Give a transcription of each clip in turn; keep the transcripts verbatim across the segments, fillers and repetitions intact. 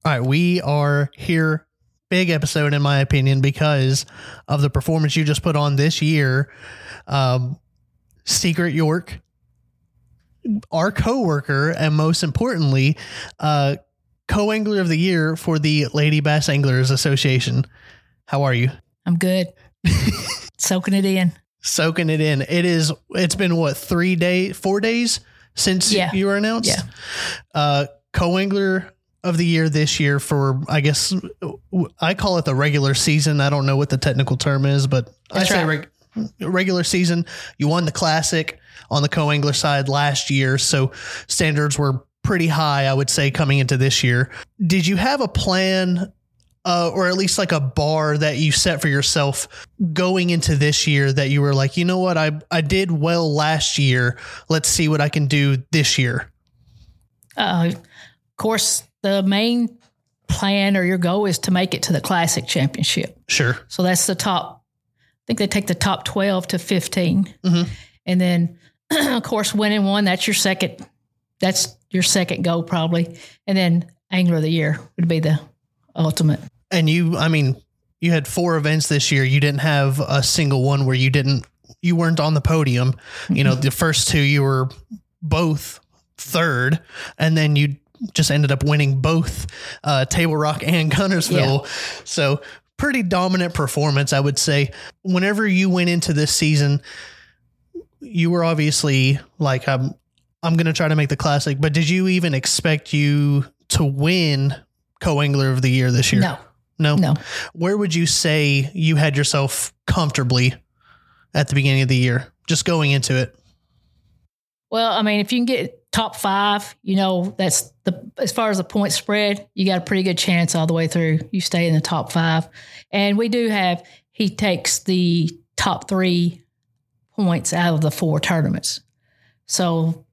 All right, we are here. Big episode, in my opinion, because of the performance you just put on this year. Um, Secret York, our coworker, and most importantly, uh, co-angler of the year for the Lady Bass Anglers Association. How are you? I'm good. Soaking it in. Soaking it in. It is. It's been what, three days, four days since yeah. you were announced. Yeah. Uh, co-angler of the year this year for, I guess I call it the regular season. I don't know what the technical term is, but That's I say right. reg- regular season. You won the classic on the co-angler side last year. So standards were pretty high, I would say, coming into this year. Did you have a plan, uh, or at least like a bar that you set for yourself going into this year that you were like, you know what, I, I did well last year. Let's see what I can do this year. Uh, of course, the main plan or your goal is to make it to the Classic Championship. Sure. So that's the top. I think they take the top twelve to fifteen. Mm-hmm. And then, of course, winning one, that's your second. That's your second goal probably. And then Angler of the Year would be the ultimate. And you, I mean, you had four events this year. You didn't have a single one where you didn't, you weren't on the podium. Mm-hmm. You know, the first two, you were both third, and then you just ended up winning both uh, Table Rock and Guntersville. Yeah. So pretty dominant performance, I would say. Whenever you went into this season, you were obviously like, I'm, I'm going to try to make the Classic, but did you even expect you to win Co-Angler of the Year this year? No. No? No. Where would you say you had yourself comfortably at the beginning of the year, just going into it? Well, I mean, if you can get top five, you know, that's the, as far as the point spread, you got a pretty good chance all the way through. You stay in the top five. And we do have, he takes the top three points out of the four tournaments. So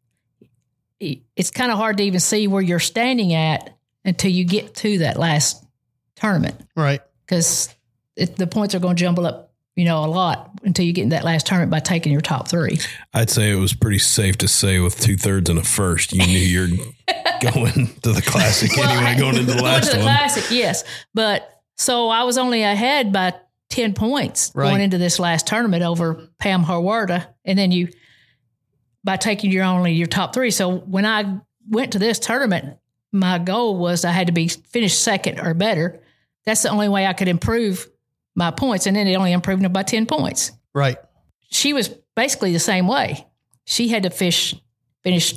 it's kind of hard to even see where you're standing at until you get to that last tournament. Right. Because the points are going to jumble up, you know, a lot until you get in that last tournament by taking your top three. I'd say it was pretty safe to say with two thirds and a first, you knew you're going to the Classic well, anyway, going into the last going to the one. Classic, yes. But so I was only ahead by ten points right. going into this last tournament over Pam Hawarda. And then you, by taking your only your top three. So when I went to this tournament, my goal was I had to be finished second or better. That's the only way I could improve my points. And then it only improved by ten points. Right. She was basically the same way. She had to fish, finish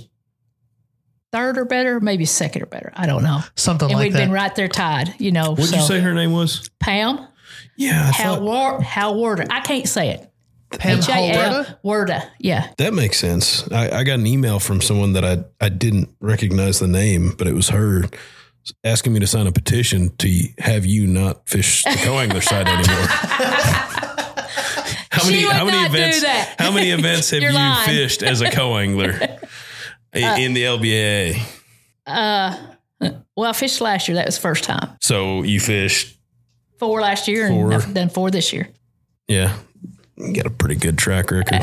third or better, maybe second or better. I don't know. Something and like that. And we'd been right there tied, you know. What did so. you say her name was? Pam. Yeah. I Howard, Howard. I can't say it. Pam Hawarda? Warda. Yeah. That makes sense. I, I got an email from someone that I, I didn't recognize the name, but it was her asking me to sign a petition to have you not fish the co-angler side anymore. How many, she would how many not events, do that. how many events have you lying. fished as a co-angler uh, in the L B A A? Uh, well, I fished last year. That was the first time. So you fished four last year four. and done four this year. Yeah. You got a pretty good track record.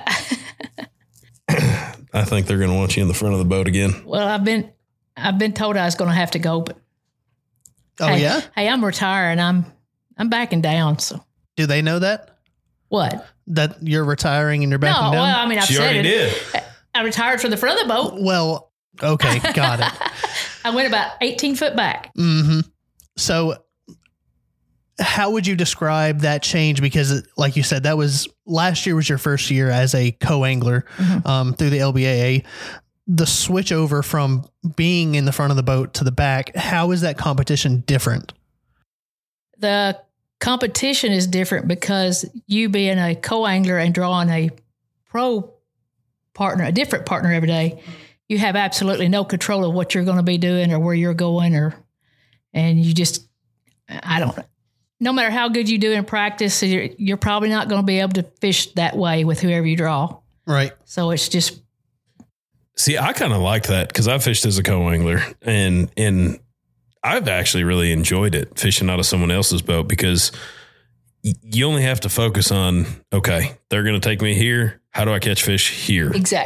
I think they're going to want you in the front of the boat again. Well, I've been, I've been told I was going to have to go, but oh hey, yeah. Hey, I'm retiring. I'm, I'm backing down. So do they know that? What? That you're retiring and you're backing no, down? Well, I mean, I've she said already it. did. I retired from the front of the boat. Well, okay, got it. I went about eighteen foot back. Mm-hmm. So how would you describe that change? Because like you said, that was last year was your first year as a co-angler mm-hmm. um, through the L B A A. The switch over from being in the front of the boat to the back, how is that competition different? The competition is different because you being a co-angler and drawing a pro partner, a different partner every day, you have absolutely no control of what you're going to be doing or where you're going, or, and you just, I don't know. No matter how good you do in practice, you're, you're probably not going to be able to fish that way with whoever you draw. Right. So it's just. See, I kind of like that because I fished as a co-angler and, and I've actually really enjoyed it fishing out of someone else's boat because y- you only have to focus on, okay, they're going to take me here. How do I catch fish here? Exactly.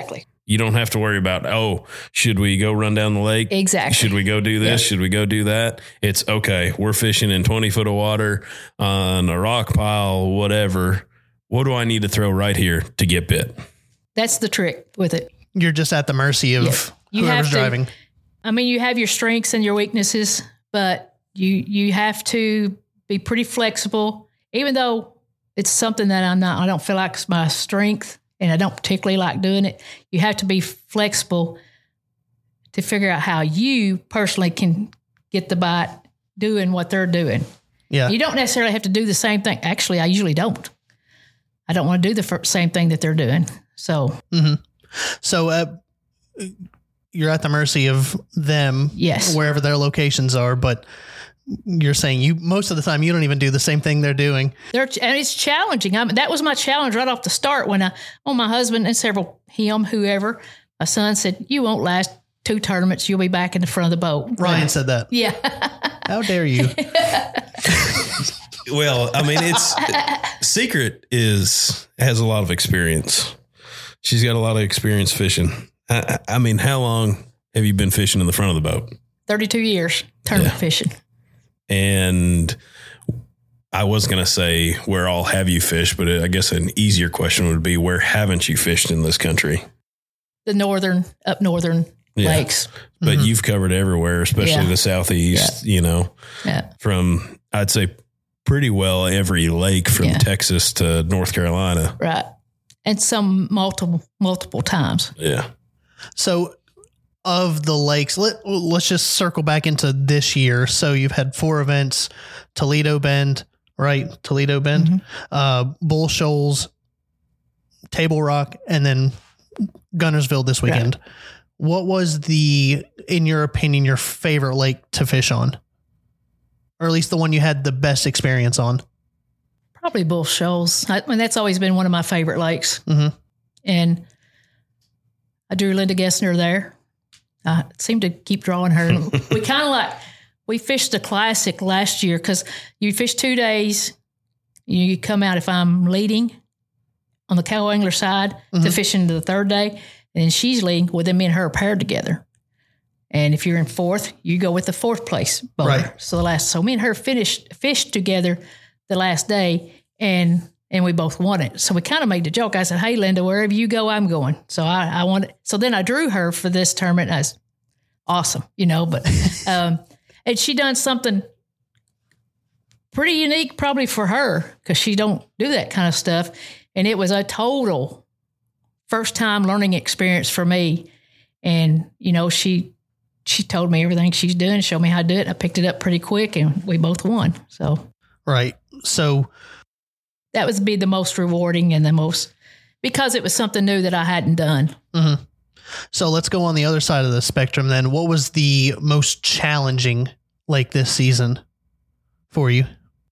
You don't have to worry about, oh, should we go run down the lake? Exactly. Should we go do this? Yep. Should we go do that? It's okay. We're fishing in twenty foot of water on a rock pile, whatever. What do I need to throw right here to get bit? That's the trick with it. You're just at the mercy of Yep. You whoever's have to, driving. I mean, you have your strengths and your weaknesses, but you you have to be pretty flexible, even though it's something that I'm not, I don't feel like it's my strength and I don't particularly like doing it. You have to be flexible to figure out how you personally can get the bite doing what they're doing. Yeah. You don't necessarily have to do the same thing. Actually, I usually don't. I don't want to do the fir- same thing that they're doing. So, Mm-hmm. So uh, you're at the mercy of them, Yes. wherever their locations are. But you're saying you most of the time you don't even do the same thing they're doing. They're, and it's challenging. I mean, that was my challenge right off the start when I, oh, my husband and several, him, whoever, my son said, you won't last two tournaments. You'll be back in the front of the boat. Ryan said that. Yeah. How dare you? Well, I mean, it's Secret is has a lot of experience. She's got a lot of experience fishing. I, I mean, how long have you been fishing in the front of the boat? thirty-two years tournament Yeah. fishing. And I was going to say, where all have you fished? But I guess an easier question would be, where haven't you fished in this country? The northern, up northern Yeah. lakes. But Mhm. you've covered everywhere, especially Yeah. the Southeast, you know, Yeah. from, I'd say, pretty well every lake from Yeah. Texas to North Carolina. Right. And some multiple, multiple times. Yeah. So of the lakes, let, let's just circle back into this year. So you've had four events, Toledo Bend, right? Toledo Bend, Mhm. uh, Bull Shoals, Table Rock, and then Gunnersville this weekend. What was the, in your opinion, your favorite lake to fish on? Or at least the one you had the best experience on? Probably Bull Shoals. I mean, that's always been one of my favorite lakes. Mm-hmm. And I drew Linda Gessner there. I seem to keep drawing her. We kind of like, we fished the classic last year because you fish two days. You come out if I'm leading on the cow angler side to Mhm. fish into the third day. And then she's leading, well, then me and her are paired together. And if you're in fourth, you go with the fourth place bowler. Right. So the last, so me and her finished fished together the last day, and and we both won it. So we kind of made the joke. I said, "Hey, Linda, wherever you go, I'm going." So I I wanted. So then I drew her for this tournament. And I was awesome, you know. But um, and she done something pretty unique, probably for her, because she don't do that kind of stuff. And it was a total first time learning experience for me. And you know, she. She told me everything she's doing, showed me how to do it. I picked it up pretty quick and we both won. So Right. So that would be the most rewarding and the most, because it was something new that I hadn't done. Mm-hmm. So let's go on the other side of the spectrum then. What was the most challenging lake this season for you?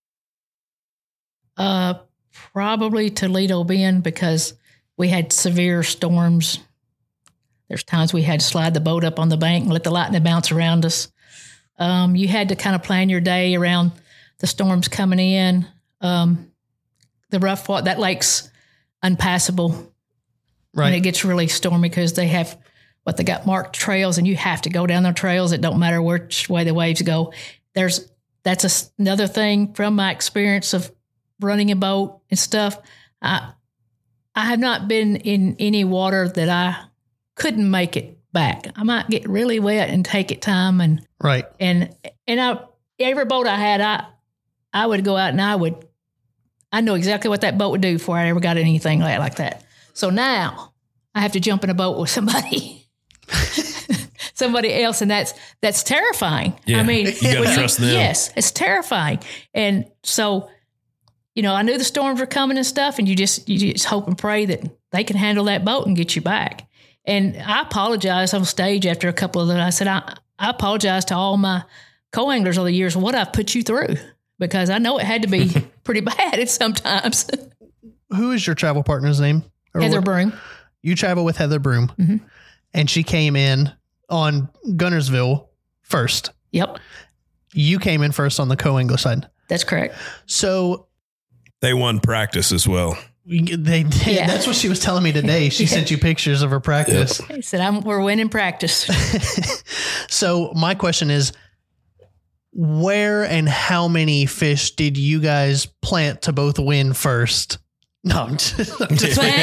Uh, probably Toledo Bend, because we had severe storms. There's times we had to slide the boat up on the bank and let the lightning bounce around us. Um, you had to kind of plan your day around the storms coming in. Um, the rough water, that lake's unpassable. Right. And it gets really stormy because they have what they got marked trails, and you have to go down the trails. It don't matter which way the waves go. There's that's a, another thing from my experience of running a boat and stuff. I I have not been in any water that I couldn't make it back. I might get really wet and take it time, and Right. and and I every boat I had, I I would go out and I would I know exactly what that boat would do before I ever got anything like, like that. So now I have to jump in a boat with somebody, somebody else, and that's that's terrifying. Yeah, I mean, you gotta when trust them. Yes, it's terrifying, and so you know I knew the storms were coming and stuff, and you just you just hope and pray that they can handle that boat and get you back. And I apologized on stage after a couple of them. I said, I, I apologize to all my co-anglers over the years what I've put you through, because I know it had to be pretty bad at sometimes. Who is your travel partner's name? Or Heather what- Broom. You travel with Heather Broom, Mhm. and she came in on Gunnersville first. Yep, You came in first on the co-angler side. that's correct. So They won practice as well. They did. Yeah. That's what she was telling me today. She sent you pictures of her practice. He said, I'm, we're winning practice. So my question is, where and how many fish did you guys plant to both win first? No, I'm just, I'm just no,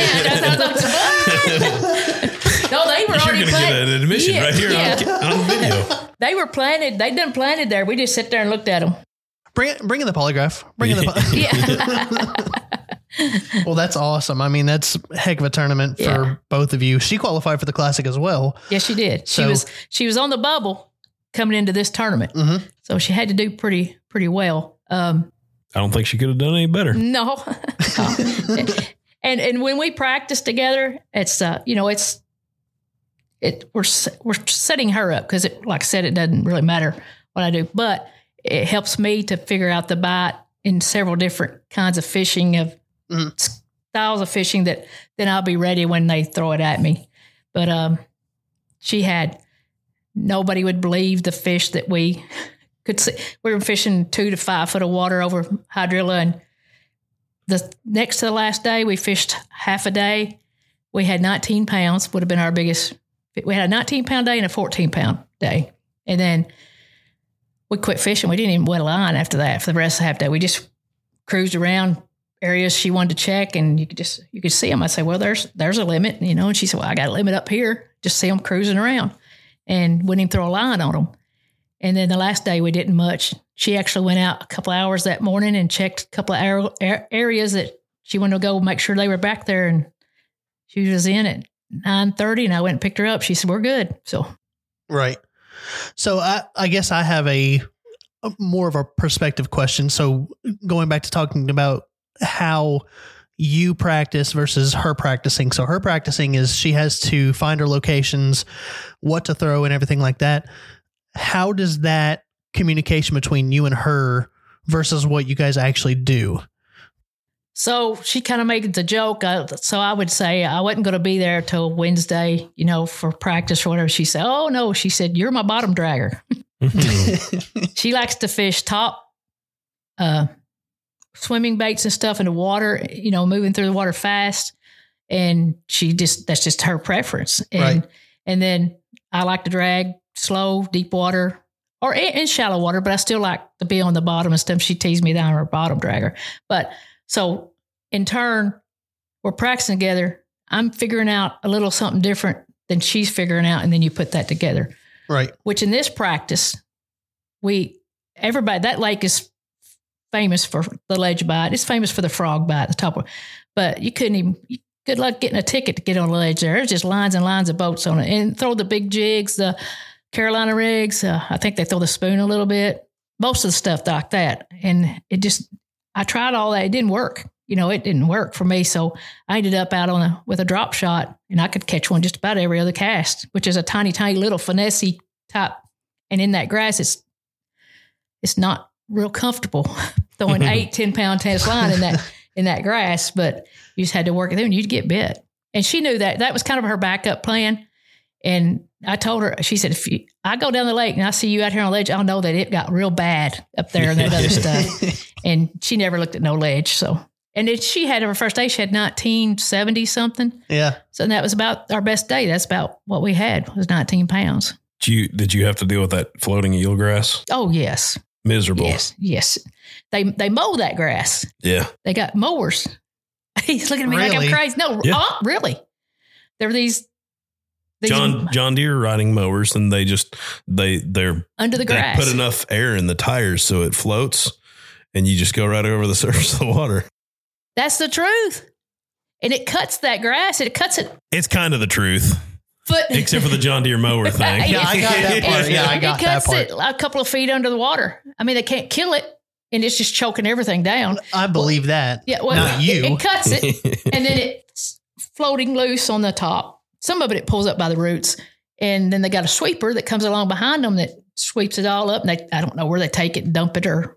they were You're already going to planted. get an admission Yeah, right here yeah. on, on video. They were planted. They done planted there. We just sit there and looked at them. bring it, bring in the polygraph. Bring in the. Yeah. Well, that's awesome. I mean, that's a heck of a tournament for Yeah. both of you. She qualified for the classic as well. Yes, she did. She So- was she was on the bubble coming into this tournament, Mm-hmm. so she had to do pretty pretty well. Um, I don't think she could have done any better. no, and and when we practice together, it's uh you know it's it we're s- we're setting her up because it like I said, it doesn't really matter what I do, but it helps me to figure out the bite in several different kinds of fishing of Mhm. styles of fishing that then I'll be ready when they throw it at me. But um, she had nobody would believe the fish that we could see. We were fishing two to five foot of water over hydrilla, and the next to the last day we fished half a day. We had nineteen pounds. Would have been our biggest. We had a nineteen pound day and a fourteen pound day, and then we quit fishing. We didn't even wet a line after that for the rest of the half day. We just cruised around areas she wanted to check, and you could just you could see them. I say, well, there's there's a limit, you know. And she said, well, I got a limit up here. Just see them cruising around, and wouldn't even throw a line on them. And then the last day we didn't much. She actually went out a couple of hours that morning and checked a couple of ar- ar- areas that she wanted to go make sure they were back there, and she was in at nine thirty, and I went and picked her up. She said, we're good. So Right. So I, I guess I have a, a more of a perspective question. So going back to talking about how you practice versus her practicing. So her practicing is she has to find her locations, what to throw and everything like that. How does that communication between you and her versus what you guys actually do? So she kind of made the joke. Uh, so I would say I wasn't going to be there till Wednesday, you know, for practice or whatever. She said, oh, no. She said, you're my bottom dragger. She likes to fish top uh, swimming baits and stuff in the water, you know, moving through the water fast. And she just, that's just her preference. And, Right. and then I like to drag slow, deep water or in, in shallow water, but I still like to be on the bottom and stuff. She teased me down her bottom dragger. But so in turn, we're practicing together. I'm figuring out a little something different than she's figuring out. And then you put that together. Right. Which in this practice, we, everybody, that lake is famous for the ledge bite. It's famous for the frog bite, the top one. But you couldn't even, good luck getting a ticket to get on the ledge there. There's just lines and lines of boats on it. And throw the big jigs, the Carolina rigs. Uh, I think they throw the spoon a little bit. Most of the stuff like that. And it just, I tried all that. It didn't work. You know, it didn't work for me. So I ended up out on a, with a drop shot, and I could catch one just about every other cast, which is a tiny, tiny little finesse type. And in that grass, it's, it's not real comfortable throwing eight, ten pound tennis line in that, in that grass, but you just had to work it there and you'd get bit. And she knew that. That was kind of her backup plan. And I told her, she said, if you, I go down the lake and I see you out here on the ledge, I'll know that it got real bad up there and that other stuff. And she never looked at no ledge. So, and then she had her first day, she had nineteen seventy something. Yeah. So that was about our best day. That's about what we had was nineteen pounds. Did you, did you have to deal with that floating eelgrass? Oh, yes. Miserable. Yes. Yes. They, they mow that grass. Yeah. They got mowers. He's looking at me like Really? I'm crazy. No, Yeah. uh, really. There were these, these John John Deere riding mowers, and they just they they're under the they grass. put enough air in the tires so it floats, and you just go right over the surface of the water. That's the truth. And it cuts that grass. It cuts it. It's kind of the truth, Foot. except for the John Deere mower thing. Yeah, I got that part. Yeah, I got it cuts that part. it a couple of feet under the water. I mean, they can't kill it, and it's just choking everything down. I believe that. Yeah, well, Not you. It, it cuts it, and then it's floating loose on the top. Some of it it pulls up by the roots, and then they got a sweeper that comes along behind them that sweeps it all up. And they, I don't know where they take it and dump it, or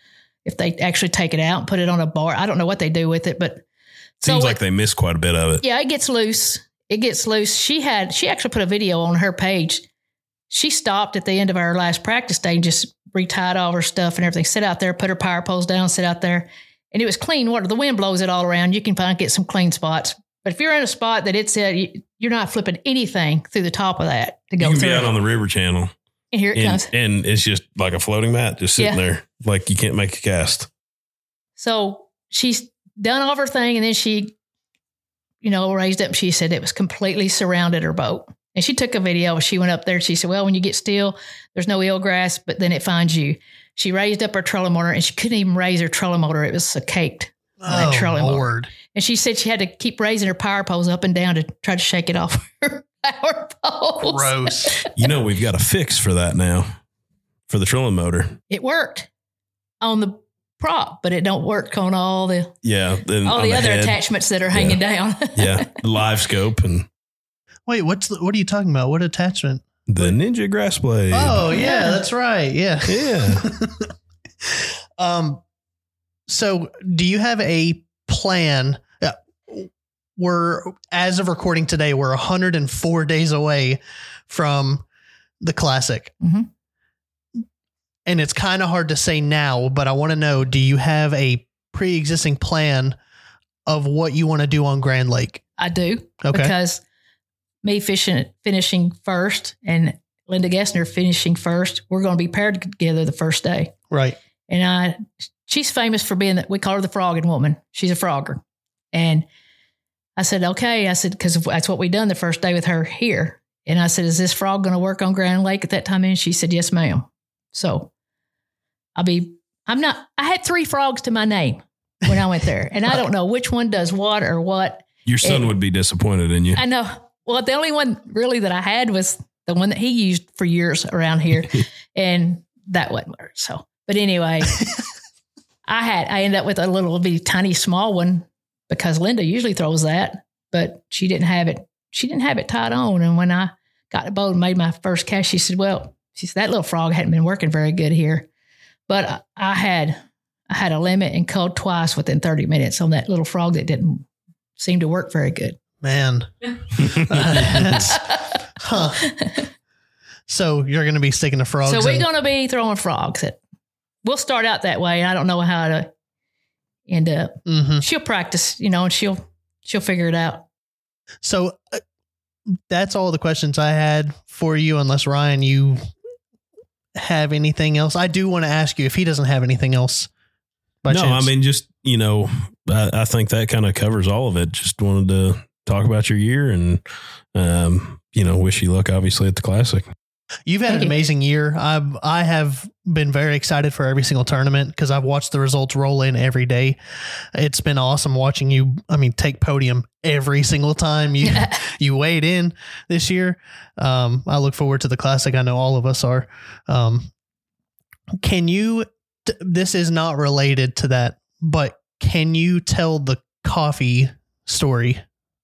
if they actually take it out and put it on a bar. I don't know what they do with it, but Seems so like it, they miss quite a bit of it. yeah, it gets loose. It gets loose. She had she actually put a video on her page. She stopped at the end of our last practice day and just retied all her stuff and everything. Sit out there, put her power poles down, sit out there, and it was clean water. The wind blows it all around. You can find get some clean spots. But if you're in a spot that it's uh, you're not flipping anything through the top of that to go you can through. be out on the river channel. And here it and, comes. And it's just like a floating mat just sitting Yeah. there. Like you can't make a cast. So she's done all of her thing, and then she, you know, raised up. She said it was completely surrounded her boat. And she took a video. She went up there. She said, well, when you get still, there's no eelgrass, but then it finds you. She raised up her trolling motor, and she couldn't even raise her trolling motor. It was so caked. Oh, trolling motor. Lord. And she said she had to keep raising her power poles up and down to try to shake it off her power poles. Gross. You know, we've got a fix for that now for the trolling motor. It worked on the prop, but it don't work on all the Yeah. Then all on the, the other head. attachments that are hanging down. Yeah. Live scope and Wait, what's the, what are you talking about? What attachment? the Ninja Grass Blade. Oh, yeah, that's right. Yeah. Yeah. Um, so do you have a plan? Uh, we're, as of recording today, we're one hundred four days away from the Classic. Mhm. And it's kind of hard to say now, but I want to know, do you have a pre-existing plan of what you want to do on Grand Lake? I do. Okay. Because me fishing, finishing first and Linda Gessner finishing first, we're going to be paired together the first day. Right. And I, she's famous for being that we call her the frogging woman. She's a frogger. And I said, okay. I said, because that's what we done the first day with her here. And I said, is this frog going to work on Grand Lake at that time? And she said, yes, ma'am. So I'll be, I'm not, I had three frogs to my name when I went there. And I don't know which one does what or what. Your son And- would be disappointed in you. I know. Well, the only one really that I had was the one that he used for years around here. And that wasn't work. So, but anyway, I had, I ended up with a little bitty tiny small one because Linda usually throws that, but she didn't have it. She didn't have it tied on. And when I got the boat and made my first cast, she said, well, she said, that little frog hadn't been working very good here. But I had, I had a limit and called twice within thirty minutes on that little frog that didn't seem to work very good. Man. That's- huh. So you're going to be sticking to frogs. So we're and- going to be throwing frogs. At, we'll start out that way. I don't know how to end up. Mhm. She'll practice, you know, and she'll she'll figure it out. So uh, that's all the questions I had for you, unless Ryan, you have anything else. I do want to ask you if he doesn't have anything else. By no, chance. I mean, just, you know, I, I think that kind of covers all of it. Just wanted to talk about your year and, um, you know, wish you luck, obviously, at the Classic. You've had Thank an you. amazing year. I've, I have been very excited for every single tournament because I've watched the results roll in every day. It's been awesome watching you. I mean, take podium every single time you, you weighed in this year. Um, I look forward to the Classic. I know all of us are. Um, can you, t- this is not related to that, but can you tell the coffee story,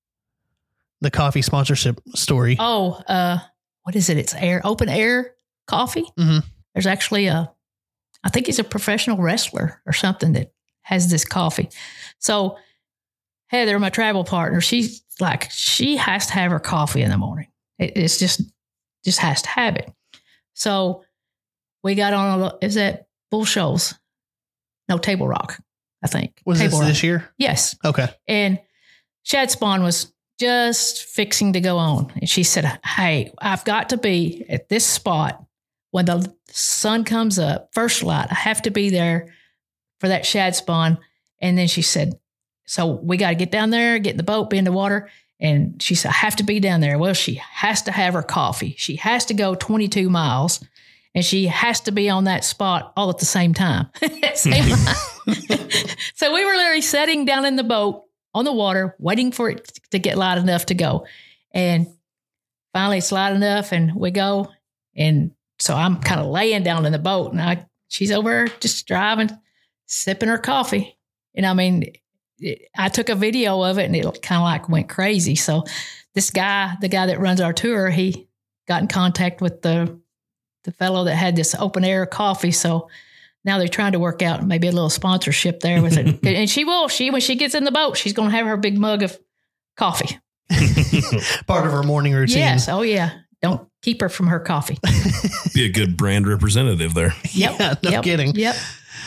the coffee sponsorship story? Oh, uh, what is it? It's air, open air coffee. Mhm. There's actually a, I think he's a professional wrestler or something that has this coffee. So Heather, my travel partner, she's like, she has to have her coffee in the morning. It, it's just, just has to have it. So we got on, a, is that Bull Shoals? No, Table Rock, I think. Was Table this Rock. this year? Yes. Okay. And Shad Spawn was just fixing to go on. And she said, hey, I've got to be at this spot when the sun comes up, first light. I have to be there for that shad spawn. And then she said, so we got to get down there, get in the boat, be in the water. And she said, I have to be down there. Well, she has to have her coffee. She has to go twenty-two miles. And she has to be on that spot all at the same time. Same time. So we were literally sitting down in the boat on the water, waiting for it to get light enough to go. And finally it's light enough and we go. And so I'm kind of laying down in the boat and I, she's over there just driving, sipping her coffee. And I mean, it, I took a video of it and it kind of like went crazy. So this guy, the guy that runs our tour, he got in contact with the, the fellow that had this open air coffee. So now they're trying to work out maybe a little sponsorship there with it. And she will. She, when she gets in the boat, she's going to have her big mug of coffee. Part of her morning routine. Yes. Oh, yeah. Don't keep her from her coffee. Be a good brand representative there. Yep. Yeah, no yep. kidding. Yep.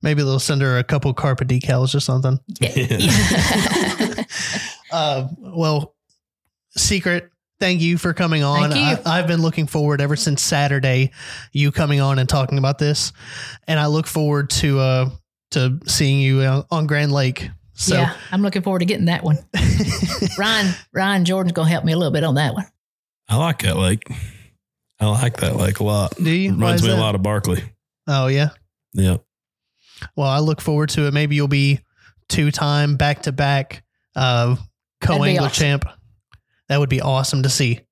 Maybe they'll send her a couple Carpa decals or something. Yeah. uh, well, Secret, thank you for coming on. Thank you. I, I've been looking forward ever since Saturday, you coming on and talking about this. And I look forward to uh, to seeing you on Grand Lake. So yeah, I'm looking forward to getting that one. Ryan, Ryan Jordan's going to help me a little bit on that one. I like that lake. I like that lake a lot. Do you? Reminds me that? a lot of Barkley. Oh, yeah? Yeah. Well, I look forward to it. Maybe you'll be two-time back-to-back uh, co-angler awesome. champ. That would be awesome to see.